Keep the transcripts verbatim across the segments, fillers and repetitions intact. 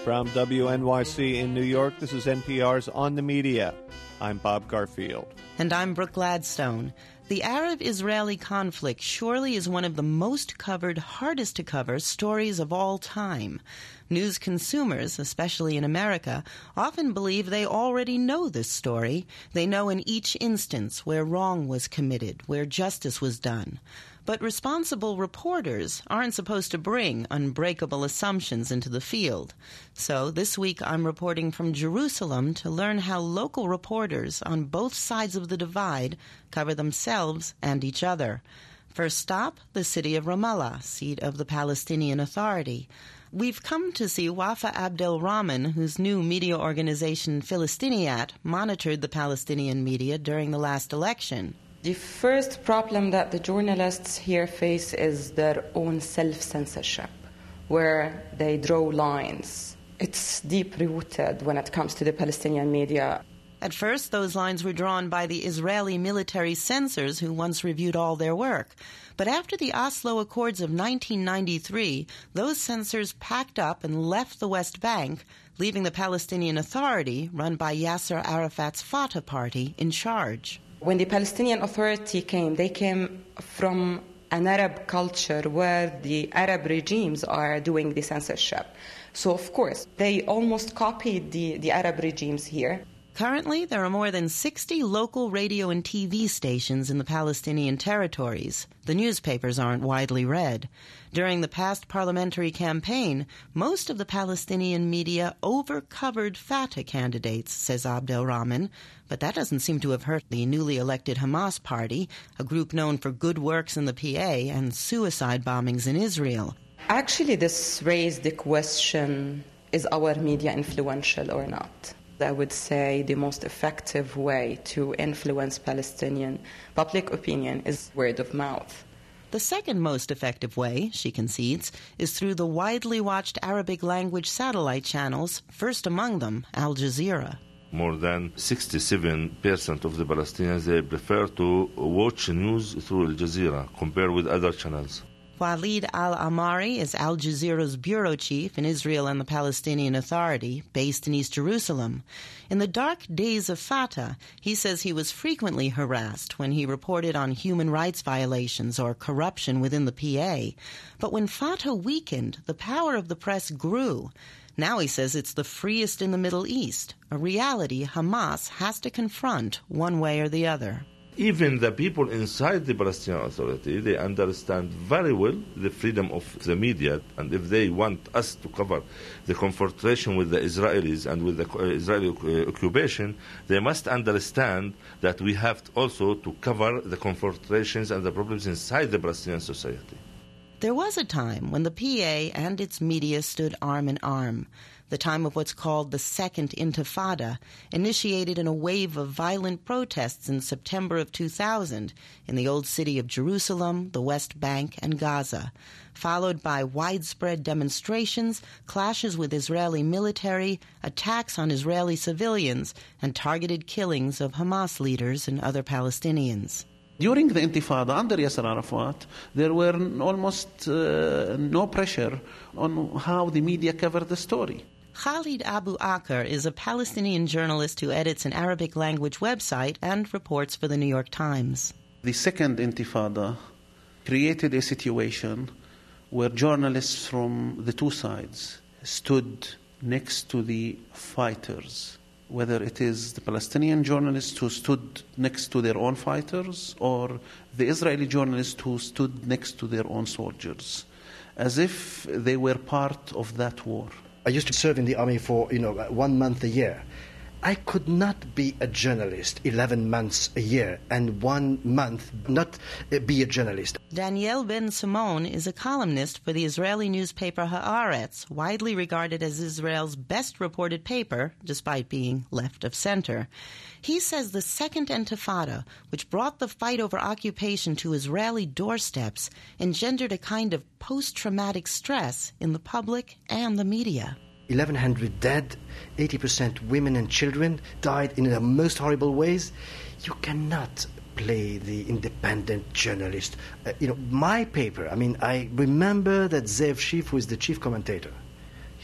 From W N Y C in New York, this is N P R's On the Media. I'm Bob Garfield. And I'm Brooke Gladstone. The Arab-Israeli conflict surely is one of the most covered, hardest to cover stories of all time. News consumers, especially in America, often believe they already know this story. They know in each instance where wrong was committed, where justice was done. But responsible reporters aren't supposed to bring unbreakable assumptions into the field. So this week I'm reporting from Jerusalem to learn how local reporters on both sides of the divide cover themselves and each other. First stop, the city of Ramallah, seat of the Palestinian Authority. We've come to see Wafa Abdelrahman, whose new media organization Philistiniat monitored the Palestinian media during the last election. The first problem that the journalists here face is their own self-censorship, where they draw lines. It's deep-rooted when it comes to the Palestinian media. At first, those lines were drawn by the Israeli military censors who once reviewed all their work. But after the Oslo Accords of nineteen ninety-three, those censors packed up and left the West Bank, leaving the Palestinian Authority, run by Yasser Arafat's Fatah party, in charge. When the Palestinian Authority came, they came from an Arab culture where the Arab regimes are doing the censorship. So, of course, they almost copied the, the Arab regimes here. Currently, there are more than sixty local radio and T V stations in the Palestinian territories. The newspapers aren't widely read. During the past parliamentary campaign, most of the Palestinian media over-covered Fatah candidates, says Abdelrahman, but that doesn't seem to have hurt the newly elected Hamas party, a group known for good works in the P A and suicide bombings in Israel. Actually, this raised the question, is our media influential or not? I would say the most effective way to influence Palestinian public opinion is word of mouth. The second most effective way, she concedes, is through the widely watched Arabic language satellite channels, first among them Al Jazeera. More than sixty-seven percent of the Palestinians, they prefer to watch news through Al Jazeera compared with other channels. Walid al-Amari is Al Jazeera's bureau chief in Israel and the Palestinian Authority, based in East Jerusalem. In the dark days of Fatah, he says he was frequently harassed when he reported on human rights violations or corruption within the P A. But when Fatah weakened, the power of the press grew. Now he says it's the freest in the Middle East, a reality Hamas has to confront one way or the other. Even the people inside the Palestinian Authority, they understand very well the freedom of the media, and if they want us to cover the confrontation with the Israelis and with the Israeli occupation, they must understand that we have also to cover the confrontations and the problems inside the Palestinian society. There was a time when the P A and its media stood arm in arm. The time of what's called the Second Intifada, initiated in a wave of violent protests in September of two thousand in the old city of Jerusalem, the West Bank, and Gaza, followed by widespread demonstrations, clashes with Israeli military, attacks on Israeli civilians, and targeted killings of Hamas leaders and other Palestinians. During the Intifada under Yasser Arafat, there were almost uh, no pressure on how the media covered the story. Khalid Abu Akr is a Palestinian journalist who edits an Arabic language website and reports for the New York Times. The Second Intifada created a situation where journalists from the two sides stood next to the fighters, whether it is the Palestinian journalists who stood next to their own fighters or the Israeli journalists who stood next to their own soldiers, as if they were part of that war. I used to serve in the army for, you know, one month a year. I could not be a journalist eleven months a year and one month not be a journalist. Daniel Ben-Simon is a columnist for the Israeli newspaper Haaretz, widely regarded as Israel's best reported paper, despite being left of center. He says the Second Intifada, which brought the fight over occupation to Israeli doorsteps, engendered a kind of post-traumatic stress in the public and the media. eleven hundred dead, eighty percent women and children died in the most horrible ways. You cannot play the independent journalist. Uh, you know, my paper, I mean, I remember that Zev Schiff, who is the chief commentator,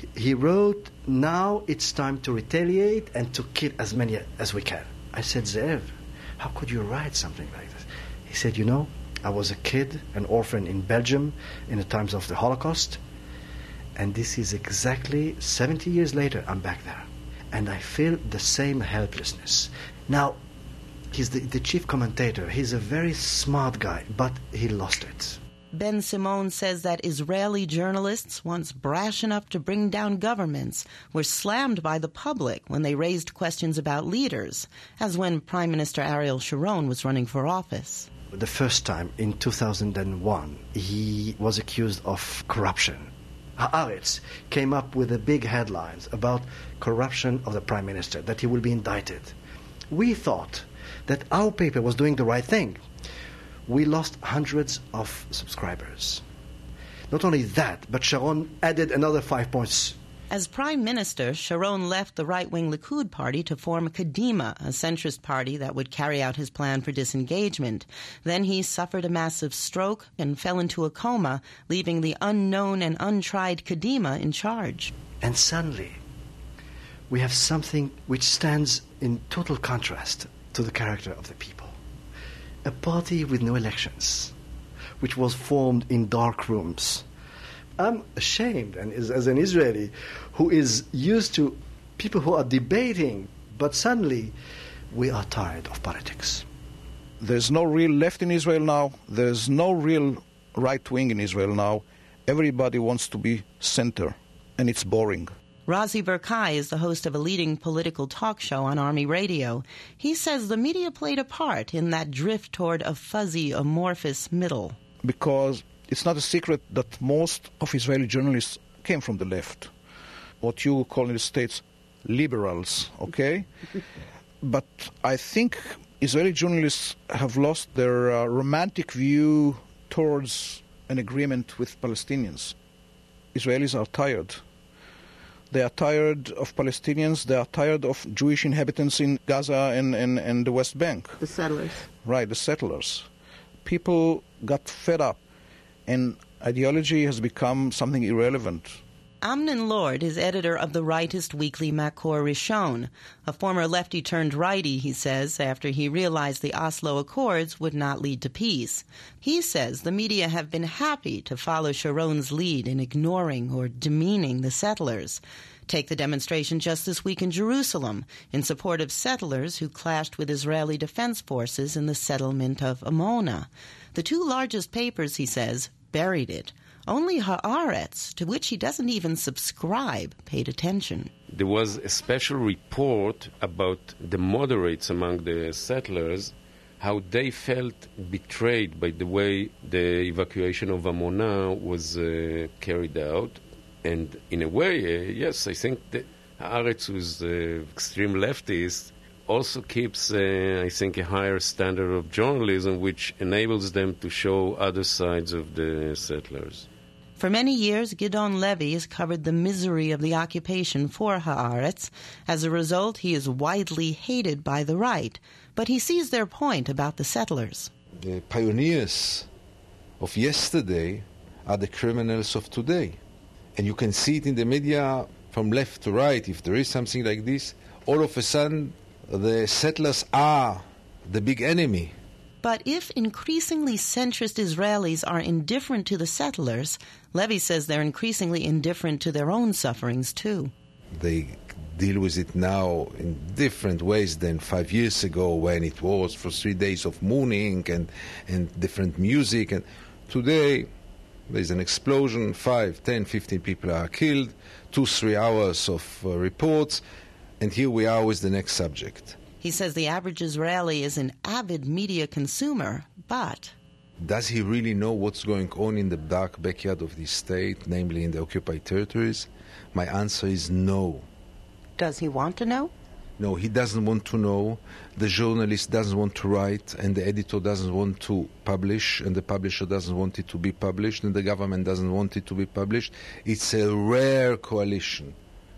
He wrote, now it's time to retaliate and to kill as many as we can. I said, Ze'ev, how could you write something like this? He said, you know, I was a kid, an orphan in Belgium in the times of the Holocaust, and this is exactly seventy years later, I'm back there. And I feel the same helplessness. Now, he's the, the chief commentator. He's a very smart guy, but he lost it. Ben Simon says that Israeli journalists, once brash enough to bring down governments, were slammed by the public when they raised questions about leaders, as when Prime Minister Ariel Sharon was running for office. The first time, in two thousand one, he was accused of corruption. Haaretz came up with the big headlines about corruption of the Prime Minister, that he will be indicted. We thought that our paper was doing the right thing. We lost hundreds of subscribers. Not only that, but Sharon added another five points. As Prime Minister, Sharon left the right-wing Likud party to form Kadima, a centrist party that would carry out his plan for disengagement. Then he suffered a massive stroke and fell into a coma, leaving the unknown and untried Kadima in charge. And suddenly, we have something which stands in total contrast to the character of the people. A party with no elections, which was formed in dark rooms. I'm ashamed, and as, as an Israeli who is used to people who are debating, but suddenly we are tired of politics. There's no real left in Israel now. There's no real right wing in Israel now. Everybody wants to be center, and it's boring. Razi Berkai is the host of a leading political talk show on Army Radio. He says the media played a part in that drift toward a fuzzy, amorphous middle. Because it's not a secret that most of Israeli journalists came from the left. What you call in the States liberals, okay? But I think Israeli journalists have lost their uh, romantic view towards an agreement with Palestinians. Israelis are tired. They are tired of Palestinians. They are tired of Jewish inhabitants in Gaza and, and, and the West Bank. The settlers. Right, the settlers. People got fed up, and ideology has become something irrelevant. Amnon Lord is editor of the rightist weekly Makor Rishon, a former lefty-turned-righty, he says, after he realized the Oslo Accords would not lead to peace. He says the media have been happy to follow Sharon's lead in ignoring or demeaning the settlers. Take the demonstration just this week in Jerusalem in support of settlers who clashed with Israeli defense forces in the settlement of Amona. The two largest papers, he says, buried it. Only Haaretz, to which he doesn't even subscribe, paid attention. There was a special report about the moderates among the settlers, how they felt betrayed by the way the evacuation of Amona was uh, carried out. And in a way, uh, yes, I think that Haaretz, who's uh, extreme leftist, also keeps, uh, I think, a higher standard of journalism, which enables them to show other sides of the settlers. For many years, Gidon Levy has covered the misery of the occupation for Haaretz. As a result, he is widely hated by the right. But he sees their point about the settlers. The pioneers of yesterday are the criminals of today. And you can see it in the media from left to right. If there is something like this, all of a sudden, the settlers are the big enemy. But if increasingly centrist Israelis are indifferent to the settlers, Levy says they're increasingly indifferent to their own sufferings, too. They deal with it now in different ways than five years ago, when it was for three days of mourning and, and different music. And today, there's an explosion, five, ten, fifteen people are killed, two, three hours of uh, reports, and here we are with the next subject. He says the average Israeli is an avid media consumer, but... Does he really know what's going on in the dark backyard of this state, namely in the occupied territories? My answer is no. Does he want to know? No, he doesn't want to know. The journalist doesn't want to write, and the editor doesn't want to publish, and the publisher doesn't want it to be published, and the government doesn't want it to be published. It's a rare coalition,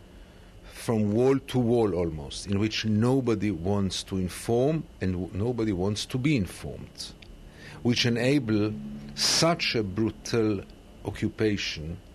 from wall to wall almost, in which nobody wants to inform and w- nobody wants to be informed, which enable such a brutal occupation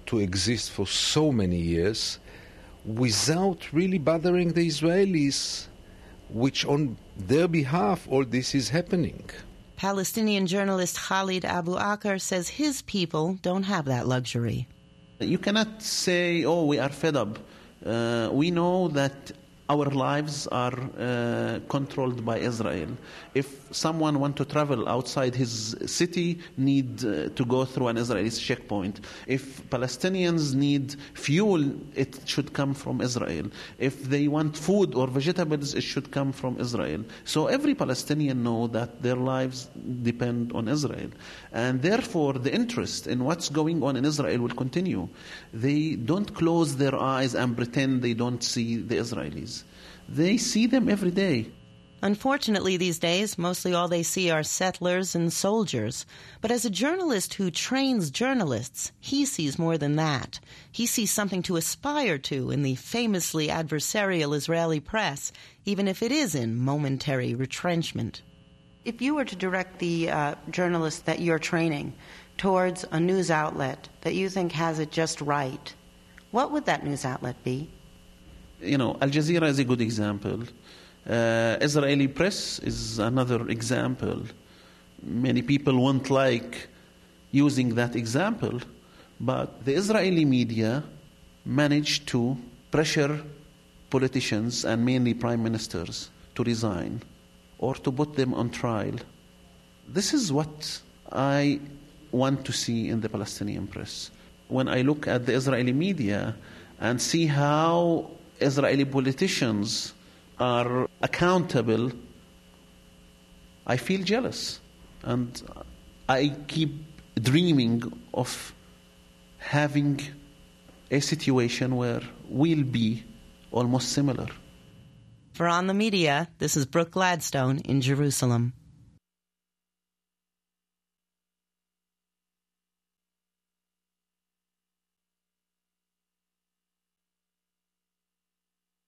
to exist for so many years without really bothering the Israelis, which on their behalf all this is happening. Palestinian journalist Khalid Abu Akr says his people don't have that luxury. You cannot say, oh, we are fed up. Uh, we know that our lives are uh, controlled by Israel. If someone wants to travel outside his city, need uh, to go through an Israeli checkpoint. If Palestinians need fuel, it should come from Israel. If they want food or vegetables, it should come from Israel. So every Palestinian knows that their lives depend on Israel. And therefore, the interest in what's going on in Israel will continue. They don't close their eyes and pretend they don't see the Israelis. They see them every day. Unfortunately, these days, mostly all they see are settlers and soldiers. But as a journalist who trains journalists, he sees more than that. He sees something to aspire to in the famously adversarial Israeli press, even if it is in momentary retrenchment. If you were to direct the uh, journalists that you're training towards a news outlet that you think has it just right, what would that news outlet be? You know, Al Jazeera is a good example. Uh, Israeli press is another example. Many people won't like using that example, but the Israeli media managed to pressure politicians and mainly prime ministers to resign or to put them on trial. This is what I want to see in the Palestinian press. When I look at the Israeli media and see how Israeli politicians are accountable, I feel jealous. And I keep dreaming of having a situation where we'll be almost similar. For On the Media, this is Brooke Gladstone in Jerusalem.